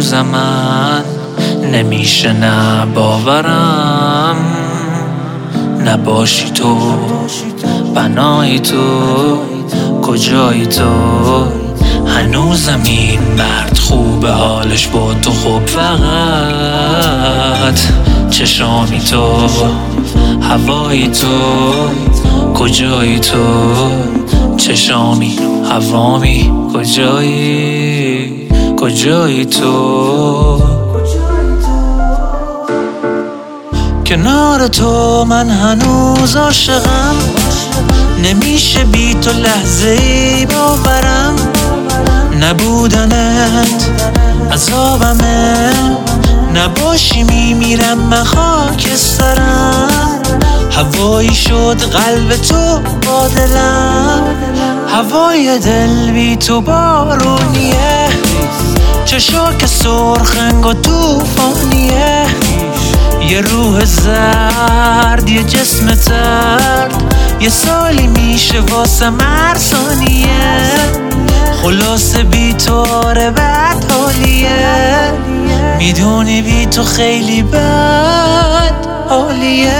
هنوزم من نمیشه نه باورم نباشی تو بنای تو کجایی تو هنوزم این مرد خوبه حالش با تو خوب فقط چشامی تو هوایی تو کجایی تو چشامی هوامی کجایی تو کنار تو من هنوز عاشقم نمیشه بی تو لحظه‌ای باورم نبودنت عذابمه نباشی میمیرم من خاکسترم هوایی شد قلب تو با دلم هوای دل بی تو بارونیه چشاک سرخنگ و توفانیه یه روح زرد یه جسم ترد یه سالی میشه واسه مرسانیه خلاصه بی تو آره بد حالیه میدونی بی تو خیلی بد حالیه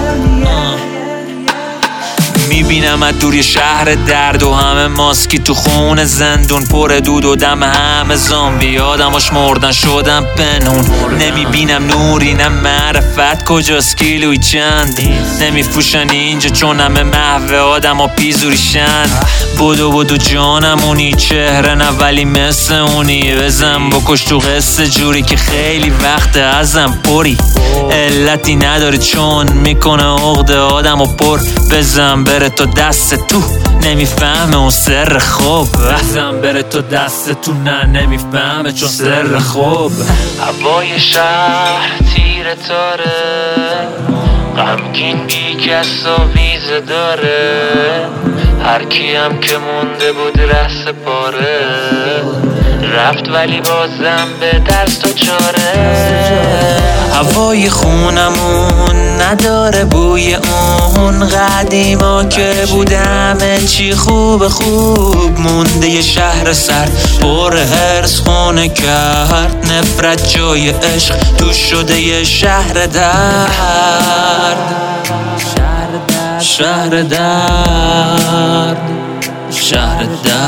میبینم از دور یه شهر درد و همه ماسکی تو خون زندون پر دود و دم همه زامبی آدماش مردن شدن پنهون نمیبینم نوری نه معرفت کجاست کیلوی چند نمیفروشن اینجا چون همه محو آدم ها پیزوریشن بدو جانمونی چهره نه ولی مثل اونی بزن بکش تو قصه جوری که خیلی وقت ازم پری علتی نداره چون میکنه عقده آدم و پر بزن بره تو دست تو نمیفهمه اون سر خوب بزن بره تو دست تو نه نمیفهمه چون سر خوب هوای شهر تیره تاره غمگین بی کس و ویزه داره هر کیم که مونده بود رس پاره رفت ولی بازم به دست و چاره هوای خونمون نداره بوی اون قدیما که بودم چی خوب مونده یه شهر سرد پر هرس خونه کرد نفرت جای عشق تو شده یه شهر درد شهر درد شهر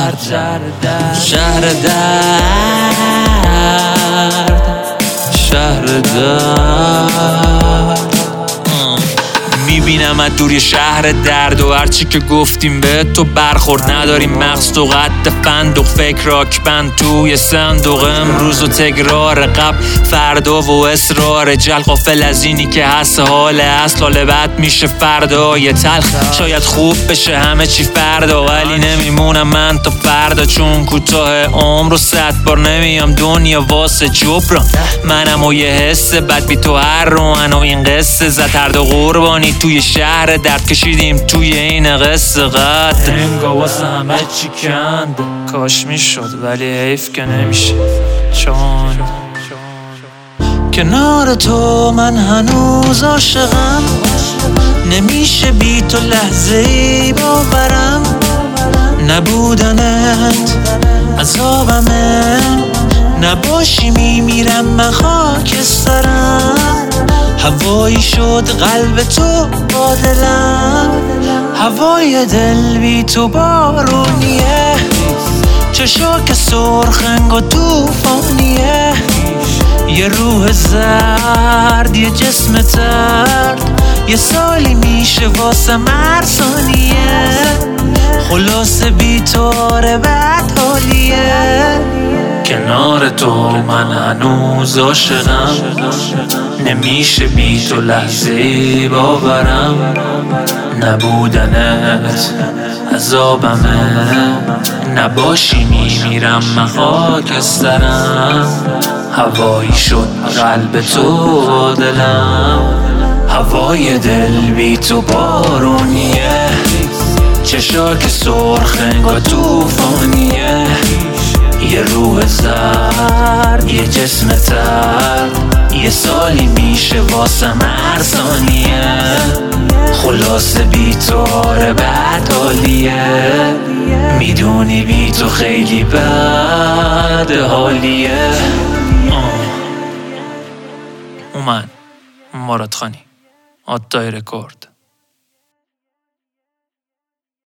درد میبینم از دور یه شهر درد و هرچی که گفتیم به تو برخورد نداریم مغز تو قد فندق فکر راک بند توی صندوق امروز و تکرار قبل فردا و اصرار جل غافل از اینی که هست حال اصل حال بد میشه فردا یه تلخ شاید خوب بشه همه چی فردا ولی نمیمونم من تا فردا چون کوتاه عمر و 100 بار نمیام دنیا واسه جبران منم و یه حس بد بی تو هر روان و این قصه زد هر دو قربانی توی شهر درد کشیدیم توی این قصه قد انگا واسه همه چی کند کاش میشد ولی حیف که نمیشه چون کنار تو من هنوز عاشقم نمیشه بی تو لحظه‌ای باورم نبودنت عذابمه نباشی میمیرم من خاکسترم هوایی شد قلب تو با دلم هوای دل بی تو بارونیه چشاک سرخنگ و توفانیه یه روح زرد یه جسم ترد یه سالی میشه واسه مرسانیه خلاصه بی تو آره بد حالیه کنار تو من هنوز عاشقم نمیشه بی تو لحظه‌ای باورم نبودنت عذابمه نباشی میمیرم من خاکسترم هوایی شد قلب تو دلم هوای دل بی تو بارونیه چشاک سرخنگ و توفانیه یه روح زرد یه جسم ترد یه سالی میشه واسه مرسانیه خلاصه بی تو آره بد حالیه میدونی بی تو خیلی بد حالیه هومن مرادخانی آتای رکورد.